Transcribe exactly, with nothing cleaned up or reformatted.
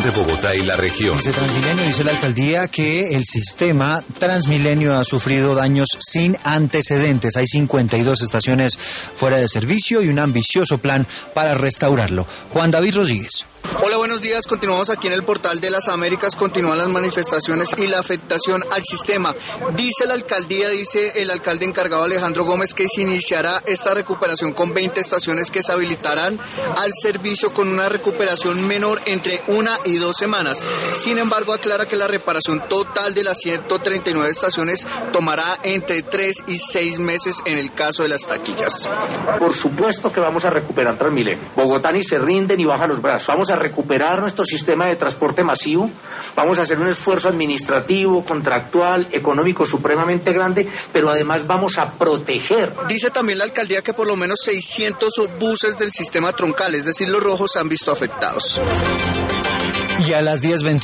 de Bogotá y la región. Dice Transmilenio, dice la alcaldía que el sistema Transmilenio ha sufrido daños sin antecedentes. Hay cincuenta y dos estaciones fuera de servicio y un ambicioso plan para restaurarlo. Juan David Rodríguez. Hola, buenos días. Continuamos aquí en el Portal de las Américas. Continúan las manifestaciones y la afectación al sistema. Dice la alcaldía, dice el alcalde encargado Alejandro Gómez, que se iniciará esta recuperación con veinte estaciones que se habilitarán al servicio con una recuperación menor entre una y dos semanas. Sin embargo, aclara que la reparación total de las ciento treinta y nueve estaciones tomará entre tres y seis meses en el caso de las taquillas. Por supuesto que vamos a recuperar Transmilenio. Bogotá ni se rinde ni baja los brazos. Vamos a recuperar nuestro sistema de transporte masivo, vamos a hacer un esfuerzo administrativo, contractual, económico supremamente grande, pero además vamos a proteger. Dice también la alcaldía que por lo menos seiscientos buses del sistema troncal, es decir, los rojos, se han visto afectados. Y a las diez veinte